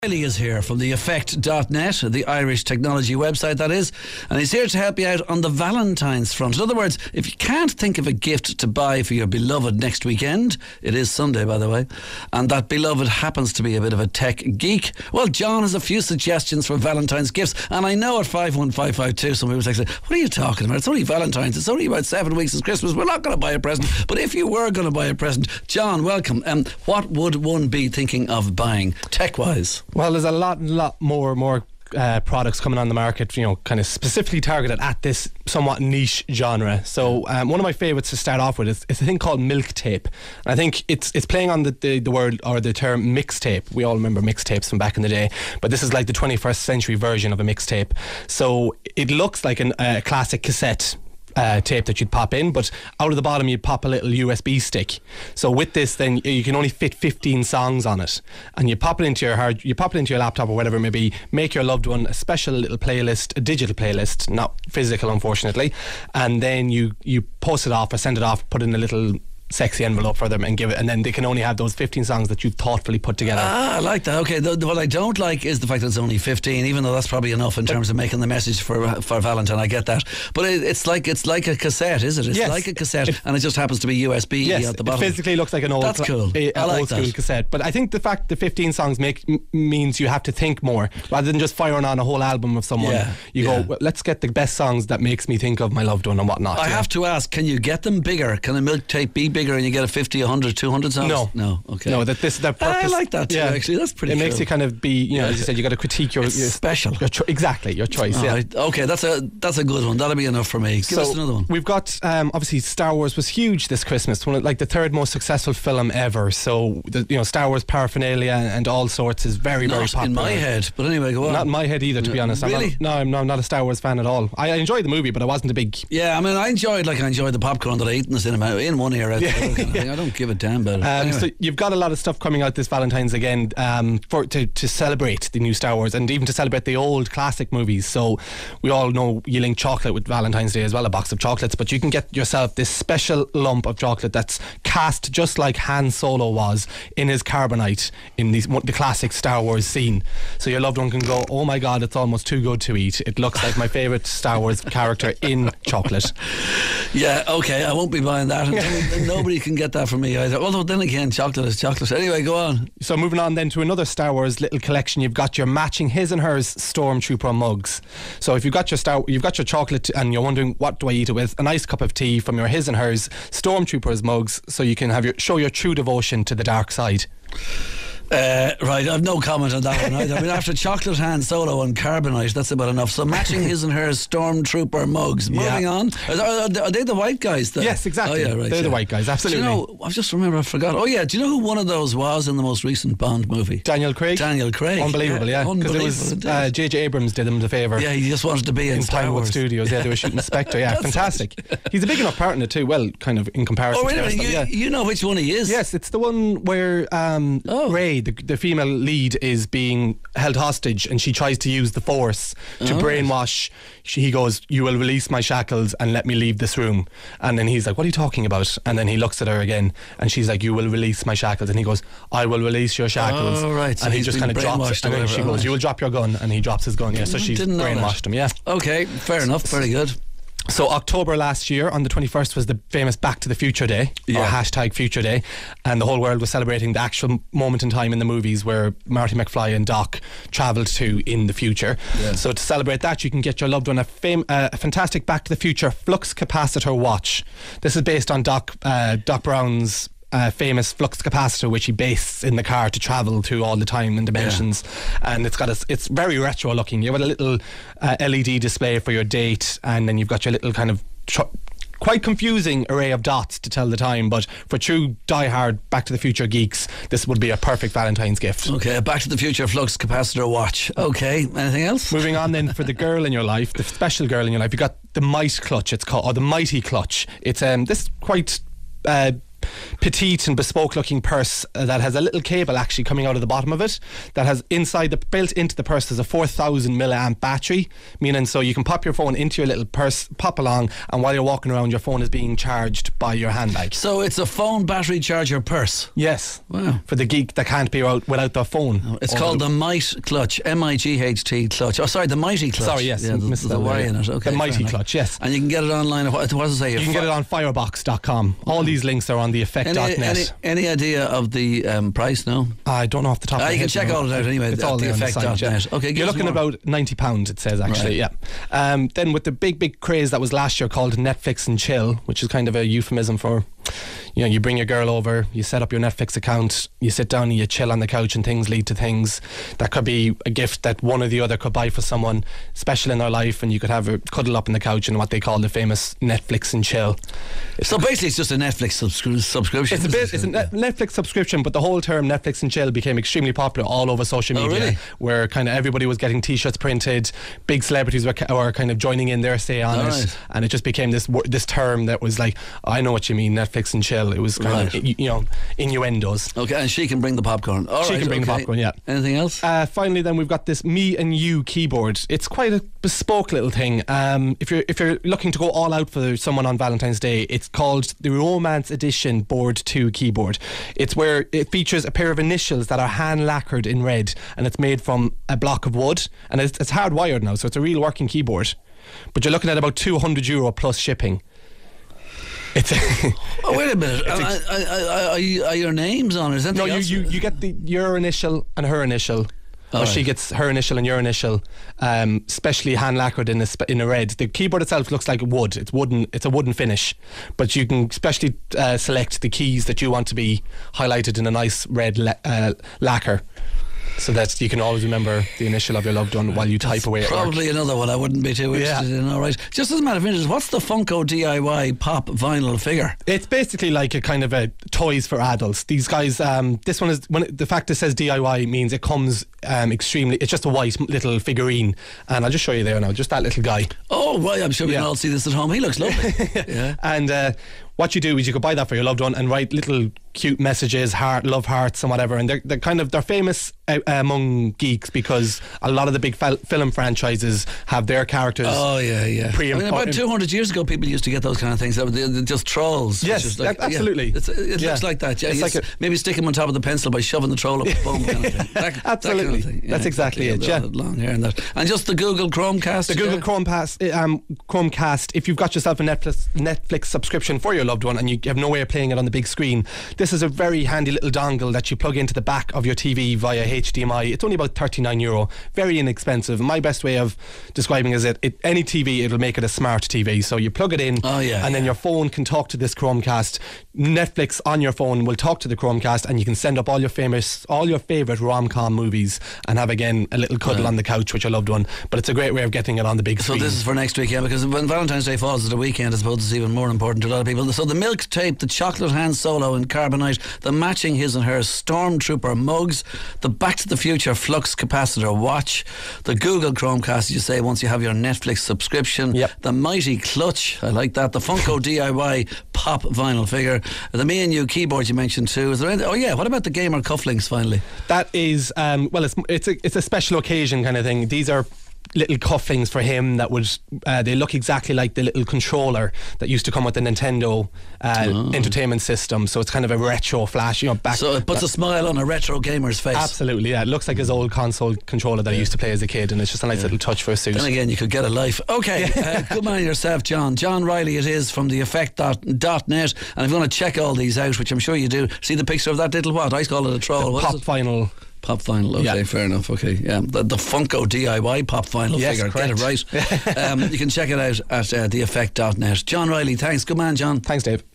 Riley is here from the Effect.net, the Irish technology website that is, and he's here to help you out on the Valentine's front. In other words, if you can't think of a gift to buy for your beloved next weekend, it is Sunday by the way, and that beloved happens to be a bit of a tech geek, well, John has a few suggestions for Valentine's gifts. And I know at 51552 some people say, what are you talking about? It's only Valentine's, it's only about 7 weeks of Christmas, we're not going to buy a present. But if you were going to buy a present, John, welcome. What would one be thinking of buying tech-wise? Well, there's a lot more products coming on the market, you know, kind of specifically targeted at this somewhat niche genre. So one of my favourites to start off with is a thing called Milk Tape. And I think it's playing on the word or the term mixtape. We all remember mixtapes from back in the day, but this is like the 21st century version of a mixtape. So it looks like a classic cassette tape that you'd pop in, but out of the bottom you'd pop a little USB stick. So with this, then you can only fit 15 songs on it, and you pop it into your laptop or whatever it may be. Make your loved one a special little playlist, a digital playlist, not physical, unfortunately, and then you post it off or send it off, put in a little sexy envelope for them and give it, and then they can only have those 15 songs that you've thoughtfully put together. I like that. Okay, what I don't like is the fact that it's only 15, even though that's probably enough in terms of making the message for Valentine. I get that, but it's like a cassette, is it? It's like a cassette, and it just happens to be USB at the bottom. It physically looks like an old, that's cool. I like old school cassette. But I think the fact the 15 songs means you have to think more rather than just firing on a whole album of someone. You go, well, let's get the best songs that makes me think of my loved one and whatnot. I have to ask, can you get them bigger? Can a milk tape be bigger and you get a 50, 100, 200 songs? No. Okay. No, that purpose. I like that too. Actually, that's pretty. It makes you kind of be, you know, as you said, you got to critique your special. Exactly, your choice. Right. Okay, that's a good one. That'll be enough for me. Give us another one. We've got obviously Star Wars was huge this Christmas, one of, like the third most successful film ever. So Star Wars paraphernalia and all sorts is very very popular. In my head, but anyway, go on. Not in my head either, to be honest. Really? I'm not a Star Wars fan at all. I enjoyed the movie, but I wasn't a big. Yeah, I mean, I enjoyed the popcorn that I ate in the cinema in one ear. I don't give a damn about it. Anyway. So you've got a lot of stuff coming out this Valentine's again to celebrate the new Star Wars and even to celebrate the old classic movies. So we all know you link chocolate with Valentine's Day as well, a box of chocolates, but you can get yourself this special lump of chocolate that's cast just like Han Solo was in his carbonite in the classic Star Wars scene. So your loved one can go, oh my god, it's almost too good to eat. It looks like my favourite Star Wars character in chocolate. Yeah, okay, I won't be buying that. Nobody can get that from me either. Although then again, chocolate is chocolate. Anyway, go on. So moving on then to another Star Wars little collection, you've got your matching his and hers Stormtrooper mugs. So if you've got your chocolate and you're wondering what do I eat it with, a nice cup of tea from your his and hers Stormtroopers mugs, so you can show your true devotion to the dark side. Right, I've no comment on that one either. I mean, after chocolate, Han Solo and carbonite, that's about enough. So matching his and hers Stormtrooper mugs. Moving on. Are they the white guys then? Yes, exactly. Oh, yeah, right, they're the white guys, absolutely. Do you know, I've just remembered, I forgot. Oh yeah, do you know who one of those was in the most recent Bond movie? Daniel Craig. Because Unbelievable, it was J.J. Abrams did him the favour. Yeah, he just wanted to be in Star Wars Studios. Yeah, they were shooting Spectre. Yeah, fantastic. He's a big enough part in it too. Well, kind of in comparison. Oh, wait a minute, you know which one he is? Yes, it's the one where Rey, the female lead, is being held hostage and she tries to use the Force to brainwash. He goes, you will release my shackles and let me leave this room. And then he's like, what are you talking about? And then he looks at her again and she's like, you will release my shackles. And he goes, I will release your shackles. Oh, right. So and he just kind of drops it. And then she goes, you will drop your gun. And he drops his gun. Yeah, so she's brainwashed him. Yeah. Okay, fair enough. Very good. So October last year on the 21st was the famous Back to the Future Day, or hashtag Future Day, and the whole world was celebrating the actual moment in time in the movies where Marty McFly and Doc travelled to in the future. So to celebrate that, you can get your loved one a fantastic Back to the Future flux capacitor watch. This is based on Doc Brown's famous flux capacitor, which he based in the car to travel through all the time and dimensions. And it's very retro looking. You've got a little LED display for your date, and then you've got your little kind of quite confusing array of dots to tell the time, but for true diehard Back to the Future geeks, this would be a perfect Valentine's gift. Okay, a Back to the Future flux capacitor watch. Okay, anything else? Moving on then, for the girl in your life, the special girl in your life, you've got the Might Clutch, it's called, or the Mighty Clutch. It's this quite petite and bespoke looking purse that has a little cable actually coming out of the bottom of it, that has built into the purse, there's a 4,000 milliamp battery, meaning so you can pop your phone into your little purse, pop along, and while you're walking around, your phone is being charged by your handbag. So it's a phone battery charger purse. Yes. Wow. For the geek that can't be out without their phone. It's called the Might Clutch, MIGHT Clutch. Oh, sorry, the Mighty Clutch. Sorry, yes, there's a Y in it. Okay, the Mighty Clutch, yes. And you can get it online. What does it say? You can get it on firebox.com. All these links are on theeffect.net. Any idea of the price? No, I don't know off the top of my head. You can check all it out anyway. It's all there on the site, yeah. Okay, you're looking about £90, it says, actually. Right. Yeah. Then with the big craze that was last year called Netflix and Chill, which is kind of a euphemism for, you bring your girl over, you set up your Netflix account, you sit down and you chill on the couch, and things lead to things. That could be a gift that one or the other could buy for someone special in their life, and you could have her cuddle up on the couch in what they call the famous Netflix and Chill. So basically it's just a Netflix subscription. It's a Netflix subscription, but the whole term Netflix and Chill became extremely popular all over social media. Oh, really? Where kind of everybody was getting t-shirts printed, big celebrities were kind of joining in their say on it, right. and it just became this term that was like, I know what you mean, Netflix and Chill. It was kind of innuendos. Okay, and she can bring the popcorn. She can bring the popcorn, yeah. Anything else? Finally, then we've got this Me and You keyboard. It's quite a bespoke little thing. If you're looking to go all out for someone on Valentine's Day, it's called the Romance Edition Board 2 keyboard. It's where it features a pair of initials that are hand lacquered in red, and it's made from a block of wood, and it's hardwired now, so it's a real working keyboard. But you're looking at about €200 plus shipping. It's oh, wait a minute. Are your names on it? No, you get your initial and her initial. Or she gets her initial and your initial, specially hand lacquered in a red. The keyboard itself looks like wood. It's wooden. It's a wooden finish, but you can specially select the keys that you want to be highlighted in a nice red lacquer, so that you can always remember the initial of your loved one while you type away at work. Probably another one I wouldn't be too interested in. All right. Just as a matter of interest, what's the Funko DIY pop vinyl figure? It's basically like a kind of a toys for adults. These guys, this one is, the fact it says DIY means it comes extremely, it's just a white little figurine, and I'll just show you there now, just that little guy. Oh, right, I'm sure we can all see this at home. He looks lovely. Yeah. And what you do is you could buy that for your loved one and write little cute messages, love hearts and whatever, and they're famous among geeks because a lot of the big film franchises have their characters. Oh yeah. About 200 years ago, people used to get those kind of things. They're just trolls. Yes, like, absolutely. It looks like that. Yeah, it's like maybe stick him on top of the pencil by shoving the troll up the bum. Kind of thing. Absolutely, that kind of thing. That's exactly it. Yeah, long hair and that, and just the Google Chromecast. The Google Chromecast. If you've got yourself a Netflix subscription for your loved one and you have no way of playing it on the big screen, this is a very handy little dongle that you plug into the back of your TV via HDMI. It's only about €39, very inexpensive. My best way of describing is any TV, it'll make it a smart TV. So you plug it in, and then your phone can talk to this Chromecast. Netflix on your phone will talk to the Chromecast, and you can send up all your favourite rom-com movies and have again a little cuddle on the couch with your loved one. But it's a great way of getting it on the big screen. So this is for next week, yeah, because when Valentine's Day falls at the weekend, I suppose it's even more important to a lot of people. So the Milk Tape, the Chocolate Hand Solo in Carbonite, the matching His and Hers Stormtrooper mugs, the Back to the Future Flux Capacitor watch, the Google Chromecast, as you say, once you have your Netflix subscription, the Mighty Clutch, I like that, the Funko DIY pop vinyl figure, the Me and You keyboard you mentioned too. Is there anything? What about the gamer cufflinks finally? That is, it's a special occasion kind of thing. These are little cufflinks for him that would they look exactly like the little controller that used to come with the Nintendo entertainment system, so it's kind of a retro flash, back, so it puts a smile on a retro gamer's face. Absolutely, yeah. It looks like his old console controller that he used to play as a kid, and it's just a nice little touch for a suit. Then again, you could get a life. Okay, good man yourself, John Riley it is, from theeffect.net. And if you want to check all these out, which I'm sure you do, see the picture of that little I call it a troll, pop vinyl. Pop vinyl, okay, fair enough, okay. Yeah, the Funko DIY pop vinyl figure, correct. Get it right. You can check it out at theeffect.net. John Riley, thanks. Good man, John. Thanks, Dave.